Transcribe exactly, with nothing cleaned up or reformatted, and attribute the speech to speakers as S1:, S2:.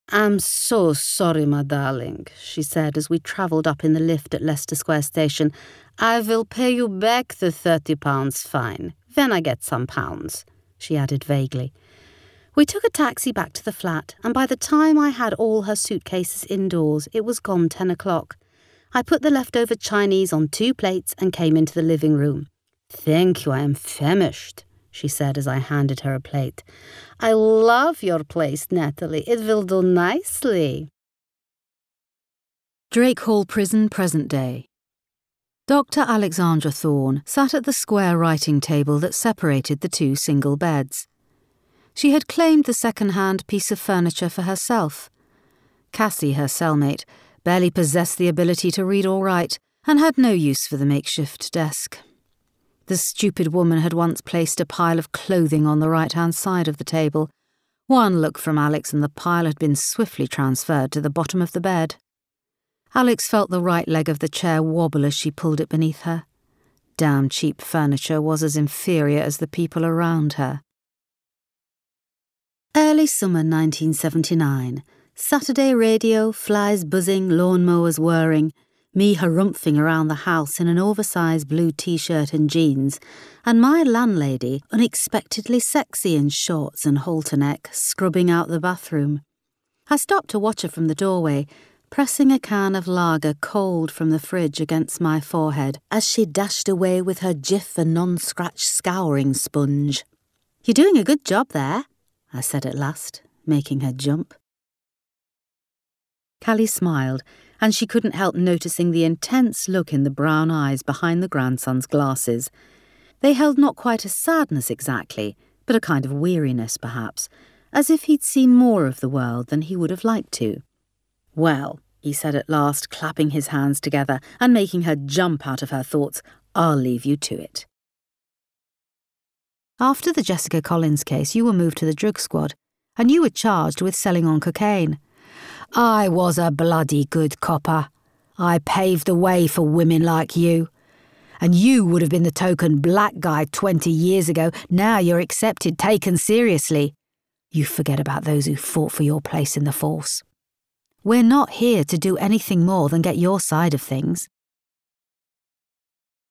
S1: "I'm so sorry, my darling," she said as we travelled up in the lift at Leicester Square Station. "I will pay you back the thirty pounds fine, when I get some pounds," she added vaguely. We took a taxi back to the flat, and by the time I had all her suitcases indoors, it was gone ten o'clock. I put the leftover Chinese on two plates and came into the living room. "Thank you, I am famished," she said as I handed her a plate. "I love your place, Natalie. It will do nicely."
S2: Drake Hall Prison, present day. Doctor Alexandra Thorne sat at the square writing table that separated the two single beds. She had claimed the second-hand piece of furniture for herself. Cassie, her cellmate, barely possessed the ability to read or write and had no use for the makeshift desk. The stupid woman had once placed a pile of clothing on the right-hand side of the table. One look from Alex and the pile had been swiftly transferred to the bottom of the bed. Alex felt the right leg of the chair wobble as she pulled it beneath her. Damn cheap furniture was as inferior as the people around her. Early summer nineteen seventy-nine. Saturday radio, flies buzzing, lawnmowers whirring, me harumphing around the house in an oversized blue t-shirt and jeans, and my landlady, unexpectedly sexy in shorts and halter neck, scrubbing out the bathroom. I stopped to watch her from the doorway, pressing a can of lager cold from the fridge against my forehead as she dashed away with her Jif and non-scratch scouring sponge. "You're doing a good job there," I said at last, making her jump. Callie smiled, and she couldn't help noticing the intense look in the brown eyes behind the grandson's glasses. They held not quite a sadness exactly, but a kind of weariness perhaps, as if he'd seen more of the world than he would have liked to. "Well," he said at last, clapping his hands together and making her jump out of her thoughts, "I'll leave you to it." After the Jessica Collins case, you were moved to the drug squad, and you were charged with selling on cocaine. "I was a bloody good copper. I paved the way for women like you. And you would have been the token black guy twenty years ago. Now you're accepted, taken seriously. You forget about those who fought for your place in the force. We're not here to do anything more than get your side of things.